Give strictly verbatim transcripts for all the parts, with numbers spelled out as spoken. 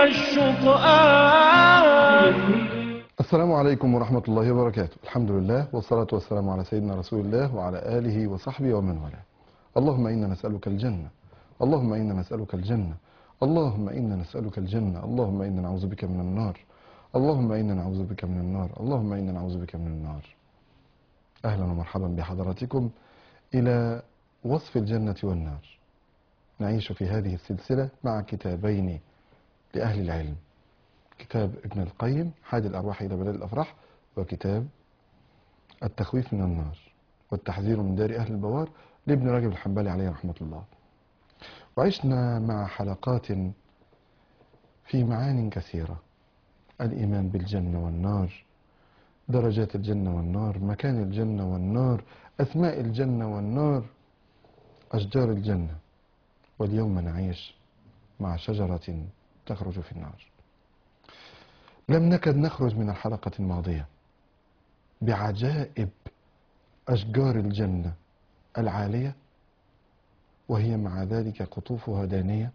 الشطآن. السلام عليكم ورحمة الله وبركاته. الحمد لله والصلاة والسلام على سيدنا رسول الله وعلى آله وصحبه ومن والاه. اللهم إنا نسألك الجنة، اللهم إنا نسألك الجنة، اللهم إنا نسألك الجنة، اللهم إنا نعوذ بك من النار، اللهم إنا نعوذ بك من النار، اللهم إنا نعوذ بك من النار. أهلا ومرحبا بحضراتكم إلى وصف الجنة والنار. نعيش في هذه السلسلة مع كتابين لأهل العلم، كتاب ابن القيم حاد الأرواح إلى بلاد الأفراح، وكتاب التخويف من النار والتحذير من دار أهل البوار لابن رجب الحنبلي عليه رحمة الله. وعشنا مع حلقات في معان كثيرة: الإيمان بالجنة والنار، درجات الجنة والنار، مكان الجنة والنار، أسماء الجنة والنار، أشجار الجنة. واليوم نعيش مع شجرة تخرج في النار. لم نكد نخرج من الحلقة الماضية بعجائب أشجار الجنة العالية، وهي مع ذلك قطوفها دانية،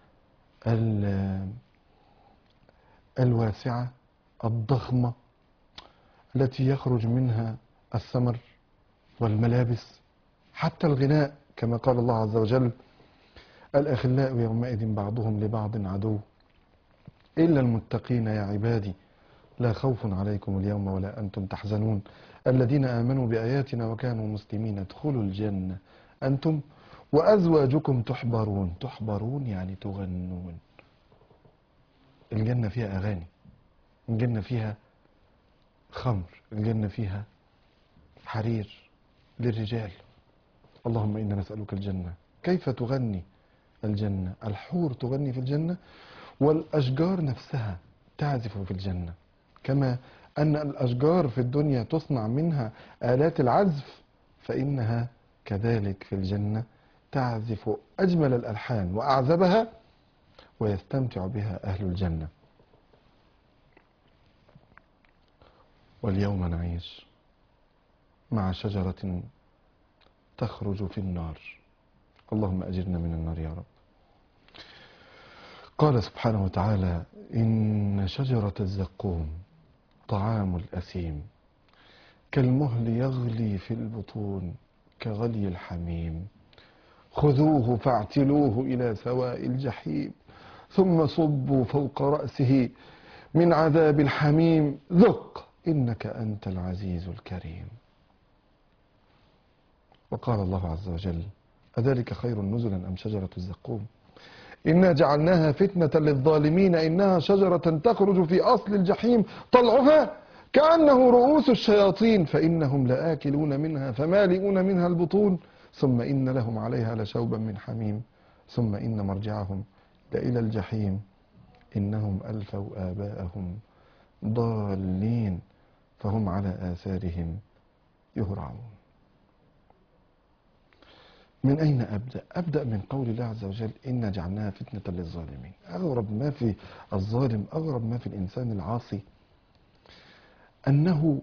الواسعة الضخمة التي يخرج منها الثمر والملابس، حتى الغناء، كما قال الله عز وجل: الأخلاء يومئذ بعضهم لبعض عدو إلا المتقين يا عبادي لا خوف عليكم اليوم ولا أنتم تحزنون الذين آمنوا بآياتنا وكانوا مسلمين ادخلوا الجنة أنتم وأزواجكم تحبرون. تحبرون يعني تغنون. الجنة فيها أغاني، الجنة فيها خمر، الجنة فيها حرير للرجال. اللهم إنا نسألك الجنة. كيف تغني الجنة؟ الحور تغني في الجنة، والأشجار نفسها تعزف في الجنة، كما أن الأشجار في الدنيا تصنع منها آلات العزف، فإنها كذلك في الجنة تعزف أجمل الألحان وأعذبها، ويستمتع بها أهل الجنة. واليوم نعيش مع شجرة تخرج في النار. اللهم أجرنا من النار يا رب. قال سبحانه وتعالى: إن شجرة الزقوم طعام الأثيم كالمهل يغلي في البطون كغلي الحميم خذوه فاعتلوه إلى سواء الجحيم ثم صبوا فوق رأسه من عذاب الحميم ذق إنك أنت العزيز الكريم. وقال الله عز وجل: أذلك خير نزلا أم شجرة الزقوم إنا جعلناها فتنة للظالمين إنها شجرة تخرج في أصل الجحيم طلعها كأنه رؤوس الشياطين فإنهم لآكلون منها فمالئون منها البطون ثم إن لهم عليها لشوبا من حميم ثم إن مرجعهم لإلى الجحيم إنهم ألفوا آباءهم ضالين فهم على آثارهم يهرعون. من أين أبدأ؟ أبدأ من قول الله عز وجل: إنا جعلناها فتنة للظالمين. أغرب ما في الظالم، أغرب ما في الإنسان العاصي، أنه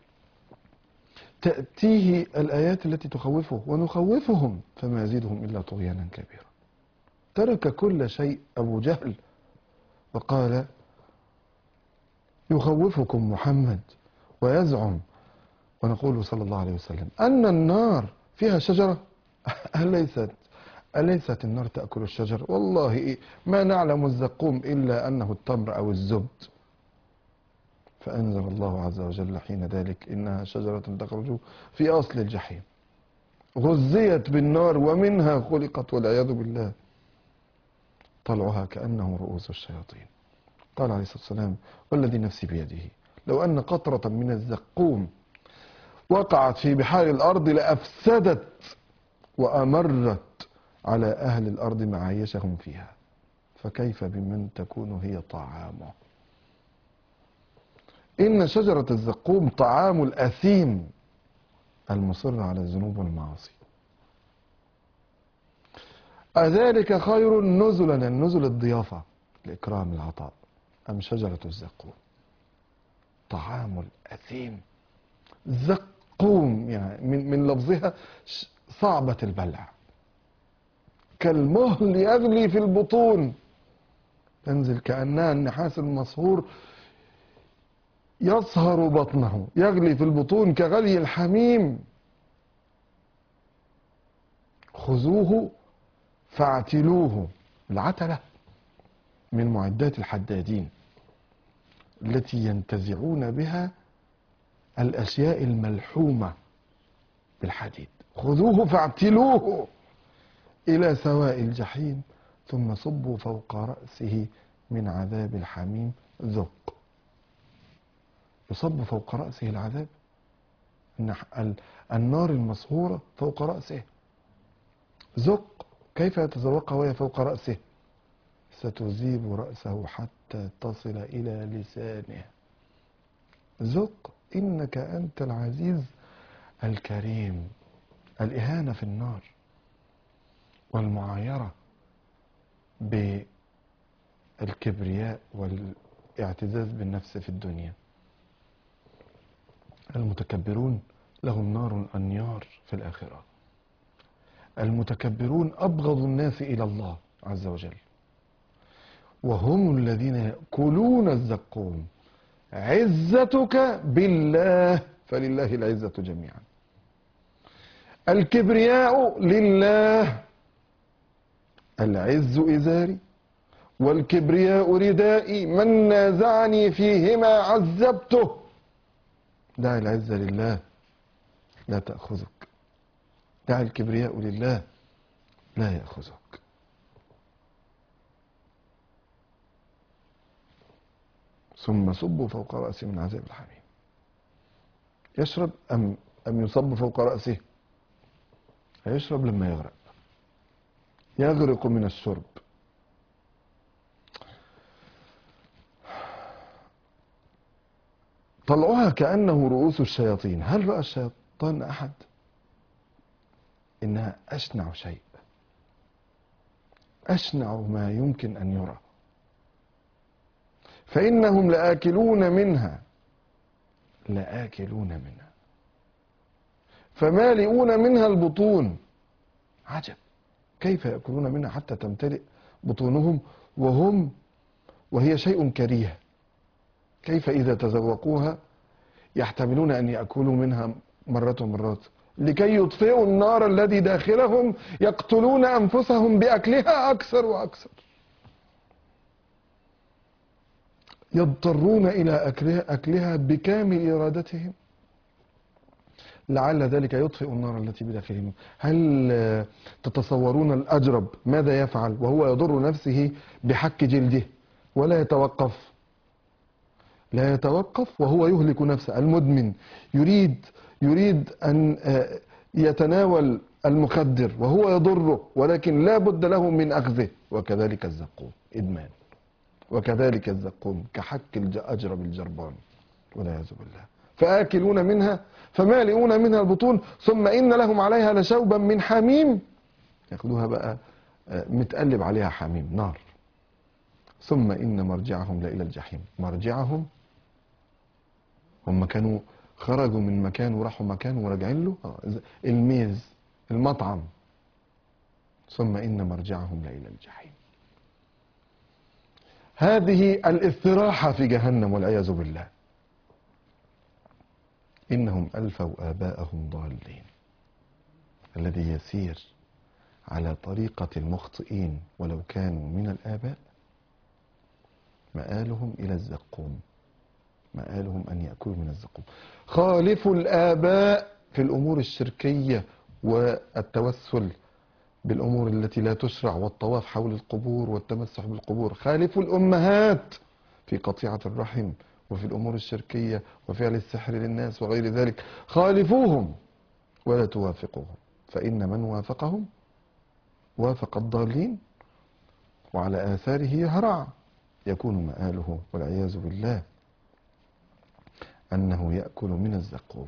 تأتيه الآيات التي تخوفه ونخوفهم فما يزيدهم إلا طغيانا كبيرا. ترك كل شيء أبو جهل وقال: يخوفكم محمد ويزعم ونقول صلى الله عليه وسلم أن النار فيها شجرة. أليست أليست النار تأكل الشجر؟ والله ما نعلم الزقوم إلا أنه التمر أو الزبد. فأنزل الله عز وجل حين ذلك: إنها شجرة تخرج في أصل الجحيم غزيت بالنار ومنها خلقت والعياذ بالله طلعها كأنه رؤوس الشياطين. قال عليه الصلاة والسلام: والذي نفسي بيده لو أن قطرة من الزقوم وقعت في بحار الأرض لأفسدت وأمرت على أهل الأرض معايشهم فيها فكيف بمن تكون هي طعامه. إن شجرة الزقوم طعام الأثيم المصر على الذنوب والمعاصي. أذلك خير نزلا، النزل الضيافة الإكرام العطاء، أم شجرة الزقوم طعام الأثيم. زقوم يعني من, من لفظها صعبة البلع، كالمهل يغلي في البطون تنزل كأنها النحاس المصهور يصهر بطنه، يغلي في البطون كغلي الحميم. خذوه فاعتلوه. العتلة من معدات الحدادين التي ينتزعون بها الأشياء الملحومة بالحديد. خذوه فاعتلوه إلى سواء الجحيم ثم صبوا فوق رأسه من عذاب الحميم ذق. يصب فوق رأسه العذاب، النار المصهورة فوق رأسه. ذق، كيف يتذوقها وهي فوق رأسه؟ ستذيب رأسه حتى تصل إلى لسانه. ذق إنك أنت العزيز الكريم. الإهانة في النار والمعايرة بالكبرياء والاعتزاز بالنفس في الدنيا. المتكبرون لهم نار النيار في الآخرة. المتكبرون أبغض الناس إلى الله عز وجل، وهم الذين يأكلون الزقوم. عزتك بالله، فلله العزة جميعا. الكبرياء لله. العز إزاري والكبرياء ردائي، من نازعني فيهما عذبته. دع العزة لله لا تأخذك، دع الكبرياء لله لا يأخذك. ثم صبوا فوق رأسه من عذاب الحميم. يشرب أم أم يصب فوق رأسه؟ هيشرب لما يغرق، يغرق من الشرب. طلعها كأنه رؤوس الشياطين. هل رأى الشيطان أحد؟ إنها أشنع شيء، أشنع ما يمكن أن يرى. فإنهم لآكلون منها، لآكلون منها فمالئون منها البطون. عجب، كيف يأكلون منها حتى تمتلئ بطونهم وهم وهي شيء كريه؟ كيف إذا تذوقوها يحتملون أن يأكلوا منها مرات ومرات لكي يطفئوا النار الذي داخلهم، يقتلون أنفسهم بأكلها أكثر وأكثر، يضطرون إلى أكلها, أكلها بكامل إرادتهم لعل ذلك يطفئ النار التي بداخلهم. هل تتصورون الأجرب ماذا يفعل وهو يضر نفسه بحك جلده ولا يتوقف؟ لا يتوقف وهو يهلك نفسه. المدمن يريد يريد أن يتناول المخدر وهو يضره، ولكن لا بد له من أخذه. وكذلك الزقوم إدمان، وكذلك الزقوم كحك الأجرب الجربان والعياذ بالله. فآكلون منها فمالئون منها البطون ثم إن لهم عليها لشوبا من حميم. ياخدوها بقى متقلب عليها حميم نار. ثم إن مرجعهم لإلى الجحيم. مرجعهم، هم كانوا خرجوا من مكان وراحوا مكان وراجعين له، الميز المطعم. ثم إن مرجعهم لإلى الجحيم. هذه الاستراحة في جهنم والعياذ بالله. إنهم ألفوا آباءهم ضالين. الذي يسير على طريقة المخطئين ولو كانوا من الآباء مآلهم إلى الزقوم، مآلهم أن يأكلوا من الزقوم. خالفوا الآباء في الأمور الشركية والتوسل بالأمور التي لا تشرع والطواف حول القبور والتمسح بالقبور. خالفوا الأمهات في قطيعة الرحم وفي الأمور الشركية وفعل السحر للناس وغير ذلك. خالفوهم ولا توافقوهم، فإن من وافقهم وافق الضالين وعلى آثاره يهرع. يكون مآله والعياذ بالله أنه يأكل من الزقوم.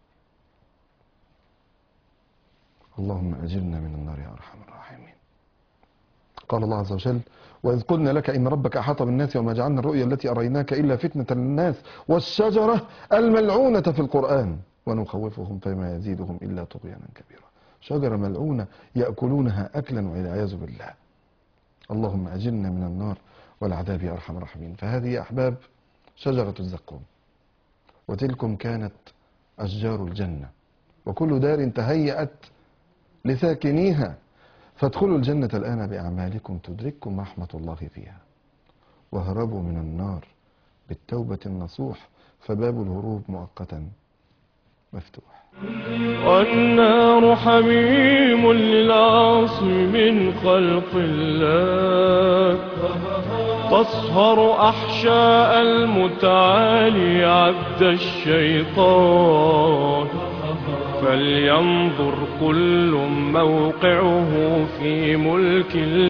اللهم أجرنا من النار يا أرحم الراحمين. قال الله عز وجل: وإذ قلنا لك إن ربك أحاط بالناس وما جعلنا الرؤيا التي أريناك إلا فتنة للناس والشجرة الملعونة في القرآن ونخوفهم فما يزيدهم إلا طغيانا كبيرا. شجرة ملعونة يأكلونها أكلا والعياذ بالله. اللهم أجلنا من النار والعذاب يا أرحم الراحمين. فهذه يا أحباب شجرة الزقوم، وتلكم كانت أشجار الجنة، وكل دار تهيأت لساكنيها، فادخلوا الجنة الآن بأعمالكم تدرككم رحمة الله فيها، وهربوا من النار بالتوبة النصوح، فباب الهروب مؤقتا مفتوح. والنار حميم للعاصي من خلق الله، تصهر أحشاء المتعالي عبد الشيطان، فلينظر كل موقعه في ملك الله.